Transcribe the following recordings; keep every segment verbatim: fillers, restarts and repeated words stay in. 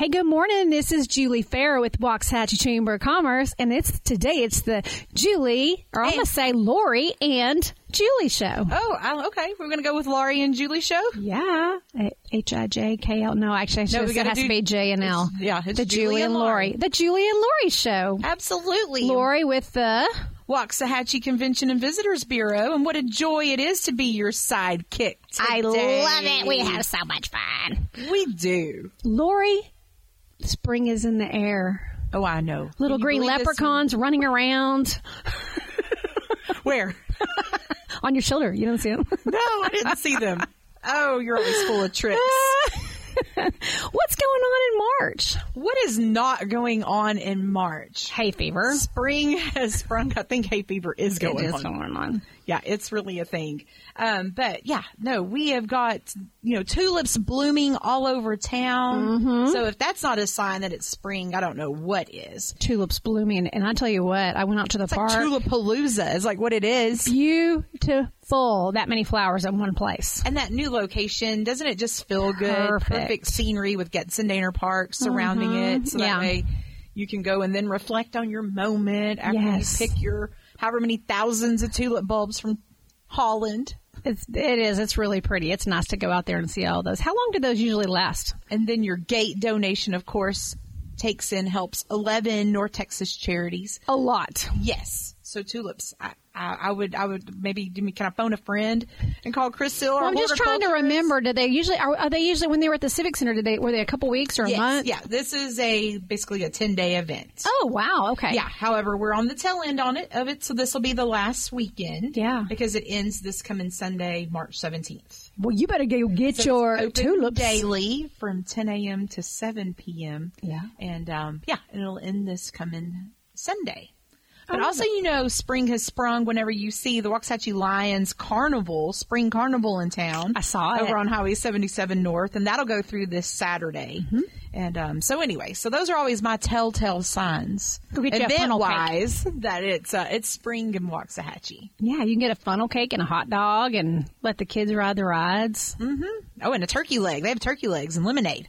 Hey, good morning. This is Julie Farrow with Waxahachie Chamber of Commerce, and it's today it's the Julie, or I'm going to say Lori and Julie show. Oh, I, okay. We're going to go with Lori and Julie show? Yeah. H I J K L. No, actually, I should no, have said it has do, to be J and L. It's, yeah, it's the Julie, Julie and Lori. Lori. The Julie and Lori show. Absolutely. Lori with the Waxahachie Convention and Visitors Bureau, and what a joy it is to be your sidekick today. I love it. We have so much fun. We do. Lori, spring is in the air. Oh, I know. Little green leprechauns running around. Where? On your shoulder. You don't see them? No, I didn't see them. Oh, you're always full of tricks. What's going on in March? What is not going on in March? Hay fever. Spring has sprung. I think hay fever is going it is on. going on. Yeah, it's really a thing. Um, but yeah, no, we have got, you know, tulips blooming all over town. Mm-hmm. So if that's not a sign that it's spring, I don't know what is. Tulips blooming. And I tell you what, I went out to the it's park. Like Tulipalooza is like what it is. Beautiful. That many flowers in one place. And that new location, doesn't it just feel good? Perfect. Perfect scenery with Getzendaner Park surrounding mm-hmm. it. So yeah. that way you can go and then reflect on your moment after yes. you pick your however many thousands of tulip bulbs from Holland. It's, it is. It's really pretty. It's nice to go out there and see all those. How long do those usually last? And then your gate donation, of course, takes in, helps eleven North Texas charities. A lot. Yes. So tulips, I, I, I would, I would maybe, can I phone a friend and call Chris Hill? Well, I'm just trying to remember. Did they usually? Are, are they usually when they were at the Civic Center? Did they were they a couple weeks or yes, a month? Yeah, this is a basically a ten day event. Oh wow, okay. Yeah. However, we're on the tail end on it of it, so this will be the last weekend. Yeah. Because it ends this coming Sunday, March seventeenth. Well, you better go get so your it's open tulips daily from ten a.m. to seven p.m. Yeah. And um, yeah, and it'll end this coming Sunday. But oh, also, you know, spring has sprung whenever you see the Waxahachie Lions Carnival, Spring Carnival in town. I saw it. Over on Highway seventy-seven North, and that'll go through this Saturday. Mm-hmm. And um, so anyway, so those are always my telltale signs, go get you a funnel event-wise, that it's, uh, it's spring in Waxahachie. Yeah, you can get a funnel cake and a hot dog and let the kids ride the rides. Mm-hmm. Oh, and a turkey leg. They have turkey legs and lemonade.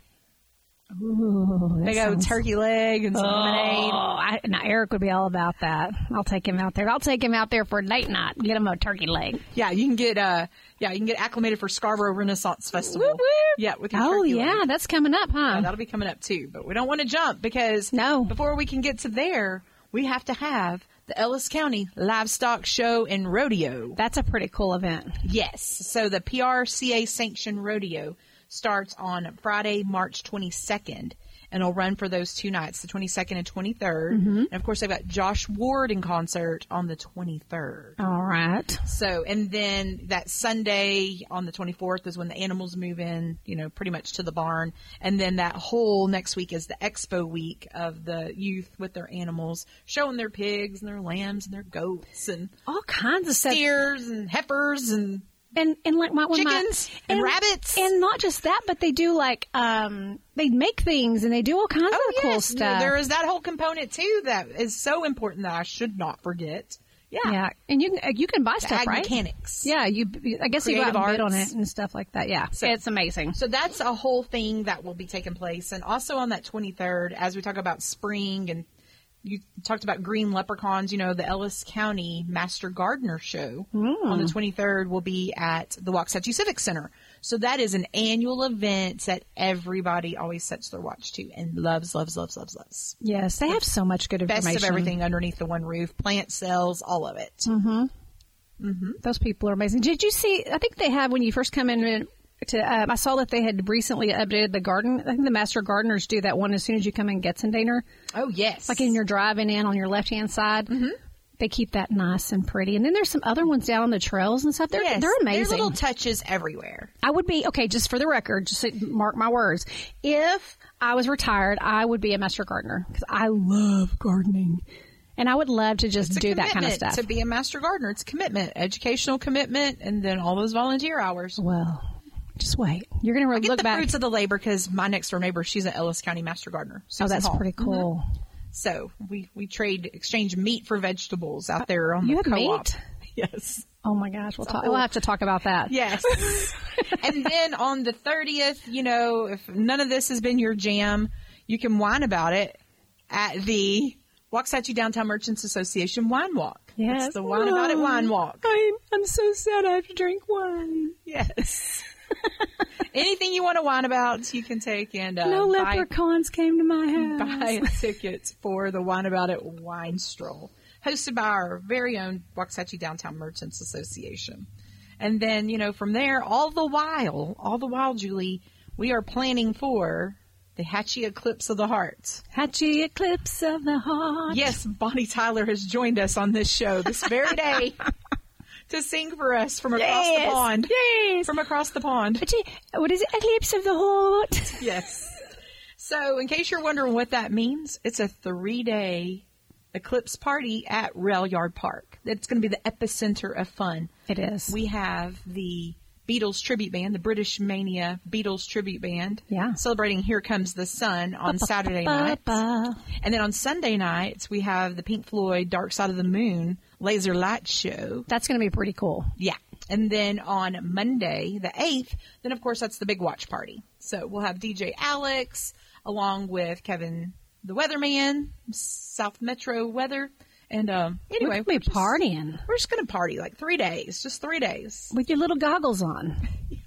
Ooh, they go sounds... turkey leg and some oh, lemonade. I, now Eric would be all about that. I'll take him out there. I'll take him out there for a date night and get him a turkey leg. Yeah, you can get uh, yeah, you can get acclimated for Scarborough Renaissance Festival. Whoop, whoop. Yeah, with your oh turkey yeah, leg. That's coming up, huh? Yeah, that'll be coming up too. But we don't want to jump because no. before we can get to there, we have to have the Ellis County Livestock Show and Rodeo. That's a pretty cool event. Yes. So the P R C A sanctioned rodeo starts on Friday, March twenty-second. And it'll run for those two nights, the twenty-second and twenty-third. Mm-hmm. And, of course, they've got Josh Ward in concert on the twenty-third. All right. So, and then that Sunday on the twenty-fourth is when the animals move in, you know, pretty much to the barn. And then that whole next week is the expo week of the youth with their animals, showing their pigs and their lambs and their goats and all kinds of stuff. Steers and heifers and... And and like my chickens my, and, and rabbits, and not just that, but they do like um they make things and they do all kinds oh, of yes. cool stuff. There is that whole component too that is so important that I should not forget. Yeah, yeah, and you can you can buy the stuff, ag right? Mechanics. Yeah, you. I guess Creative you go out and bid arts. on it and stuff like that. Yeah, so, it's amazing. So that's a whole thing that will be taking place, and also on that twenty-third, as we talk about spring and. You talked about green leprechauns. You know, the Ellis County Master Gardener Show mm. on the twenty-third will be at the Waxahachie Civic Center. So that is an annual event that everybody always sets their watch to and loves, loves, loves, loves, loves. Yes, they have so much good information. Best of everything underneath the one roof. Plant cells, all of it. Mm-hmm. Mm-hmm. Those people are amazing. Did you see, I think they have, when you first come in, to, um, I saw that they had recently updated the garden. I think the Master Gardeners do that one as soon as you come in Getzendaner. Oh, yes. Like in your driving in on your left-hand side. Mm-hmm. They keep that nice and pretty. And then there's some other ones down on the trails and stuff. They're, yes, they're amazing. There's little touches everywhere. I would be, okay, just for the record, just mark my words. If I was retired, I would be a Master Gardener because I love gardening. And I would love to just do that kind of stuff. To be a Master Gardener, it's commitment, educational commitment, and then all those volunteer hours. Well, just wait. You're going to look get the back. fruits of the labor because my next door neighbor, she's an Ellis County Master Gardener. Oh, that's Hall. pretty cool. Mm-hmm. So we, we trade, exchange meat for vegetables out there on you the have co-op. Meat? Yes. Oh my gosh, we'll talk. We'll have to talk about that. Yes. And then on the thirtieth, you know, if none of this has been your jam, you can whine about it at the Waxahachie Downtown Merchants Association Wine Walk. Yes. It's the Wine About It Wine Walk. I'm, I'm so sad I have to drink wine. Yes. Anything you want to whine about, you can take and uh, no buy, leprechauns came to my house. buy a ticket for the Wine About It Wine Stroll, hosted by our very own Waxahachie Downtown Merchants Association. And then, you know, from there, all the while, all the while, Julie, we are planning for the Hatchie Eclipse of the Heart. Hatchie Eclipse of the Heart. Yes, Bonnie Tyler has joined us on this show this very day to sing for us from across yes, the pond. Yes. From across the pond. Hatchie, what is it? Eclipse of the Heart. Yes. So, in case you're wondering what that means, it's a three-day eclipse party at Rail Yard Park. It's going to be the epicenter of fun. It is. We have the Beatles tribute band, the British Mania Beatles tribute band. Yeah. Celebrating Here Comes the Sun on Saturday night. And then on Sunday nights, we have the Pink Floyd Dark Side of the Moon laser light show. That's going to be pretty cool. Yeah. And then on Monday, the eighth, then of course that's the big watch party. So we'll have D J Alex along with Kevin the Weatherman, South Metro Weather. And um, anyway, we'll be we're just, partying. We're just going to party like three days, just three days. With your little goggles on.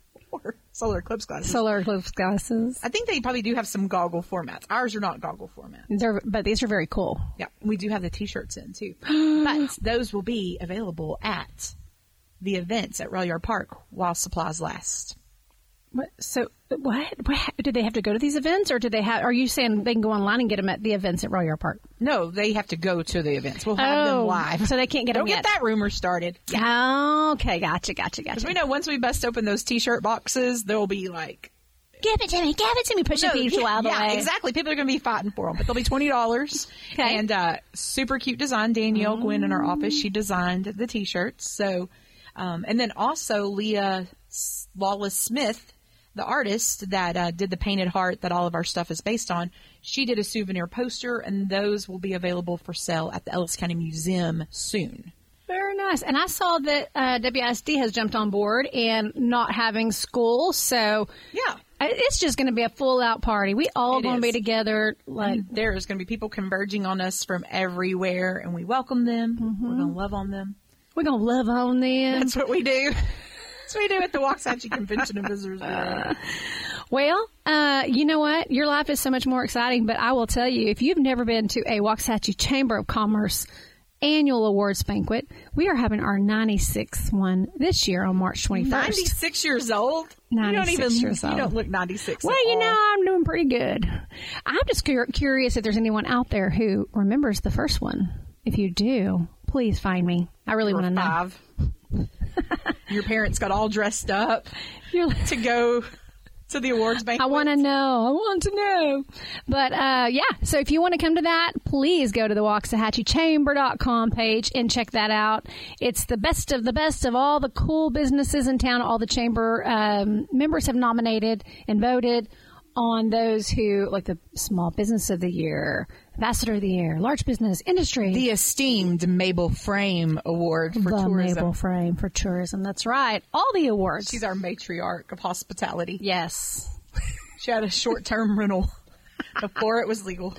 Or solar eclipse glasses. Solar eclipse glasses. I think they probably do have some goggle formats. Ours are not goggle formats. They're, but these are very cool. Yeah, we do have the t-shirts in too. But those will be available at the events at Rail Yard Park while supplies last. What, so what, what? Do they have to go to these events, or do they have? Are you saying they can go online and get them at the events at Rail Yard Park? No, they have to go to the events. We'll have oh, them live, so they can't get Don't them get yet. that rumor started. Yeah. Okay, gotcha, gotcha, Because gotcha. we know once we bust open those t-shirt boxes, they'll be like, Give it to me, give it to me, pushing no, people yeah, out of the yeah, way. exactly. People are going to be fighting for them, but they'll be twenty dollars. Okay. And uh, super cute design. Danielle mm. Gwynn in our office, she designed the t-shirts. So, um, and then also Leah Lawless Smith, the artist that uh, did the painted heart that all of our stuff is based on, she did a souvenir poster, and those will be available for sale at the Ellis County Museum soon. Very nice. And I saw that uh, W I S D has jumped on board and not having school, so yeah, it's just going to be a full-out party. We all going to be is. together. Like There's going to be people converging on us from everywhere, and we welcome them. Mm-hmm. We're going to love on them. We're going to love on them. That's what we do. That's what we do at the Waxahachie Convention and Visitors Bureau. Well, uh, you know what? Your life is so much more exciting, but I will tell you, if you've never been to a Waxahachie Chamber of Commerce annual awards banquet, we are having our ninety-sixth one this year on March twenty-first. ninety-six years old? ninety-six you don't even, years old. You don't look ninety-six Well, at you all. know, I'm doing pretty good. I'm just cur- curious if there's anyone out there who remembers the first one. If you do, please find me. I really want to know. Five. Your parents got all dressed up You're like, to go to the awards banquet. I want to know. I want to know. But, uh, yeah, so if you want to come to that, please go to the Waxahachie Chamber dot com page and check that out. It's the best of the best of all the cool businesses in town. All the chamber um, members have nominated and voted on those who, like the Small Business of the Year, Ambassador of the Year, Large Business, Industry. The esteemed Mabel Frame Award for the tourism. Mabel Frame for tourism. That's right. All the awards. She's our matriarch of hospitality. Yes. She had a short-term rental before it was legal.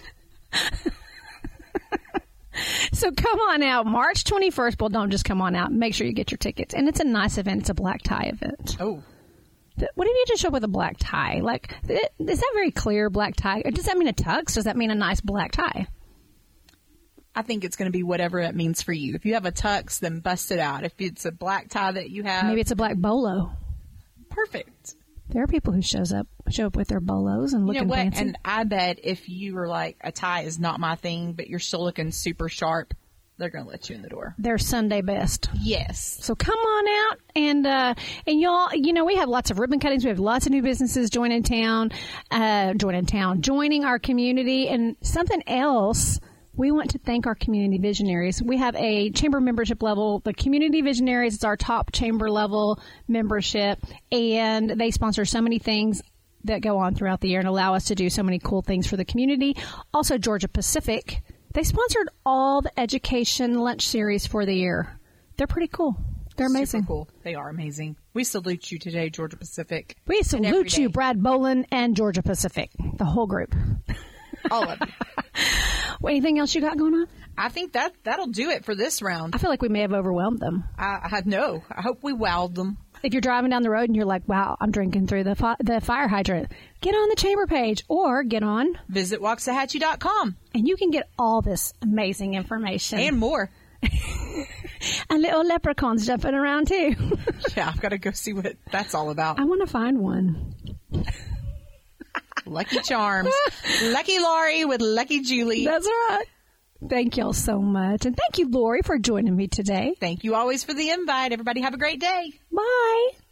So come on out. March twenty-first. Well, don't just come on out. Make sure you get your tickets. And it's a nice event. It's a black tie event. Oh. What if you just show up with a black tie? Like, is that very clear, black tie? Or does that mean a tux? Does that mean a nice black tie? I think it's going to be whatever it means for you. If you have a tux, then bust it out. If it's a black tie that you have, Maybe it's a black bolo. Perfect. There are people who shows up show up with their bolos and looking You know what? fancy. And I bet if you were like, a tie is not my thing, but you're still looking super sharp, they're going to let you in the door. They're Sunday best. Yes. So come on out and, uh, and y'all, you know, we have lots of ribbon cuttings. We have lots of new businesses joining town, uh, joining town, joining our community. And something else, we want to thank our community visionaries. We have a chamber membership level. The community visionaries is our top chamber level membership, and they sponsor so many things that go on throughout the year and allow us to do so many cool things for the community. Also, Georgia Pacific. They sponsored all the education lunch series for the year. They're pretty cool. They're amazing. Super cool. They are amazing. We salute you today, Georgia Pacific. We salute you, Brad Bolin and Georgia Pacific, the whole group. All of you. Well, anything else you got going on? I think that, that'll do it for this round. I feel like we may have overwhelmed them. I, I know. I hope we wowed them. If you're driving down the road and you're like, wow, I'm drinking through the fi- the fire hydrant, get on the chamber page or get on. Visit Waxahachie dot com. And you can get all this amazing information. And more. And little leprechauns jumping around too. Yeah, I've got to go see what that's all about. I want to find one. Lucky Charms. Lucky Laurie with Lucky Julie. That's right. Thank y'all so much. And thank you, Lori, for joining me today. Thank you always for the invite. Everybody have a great day. Bye.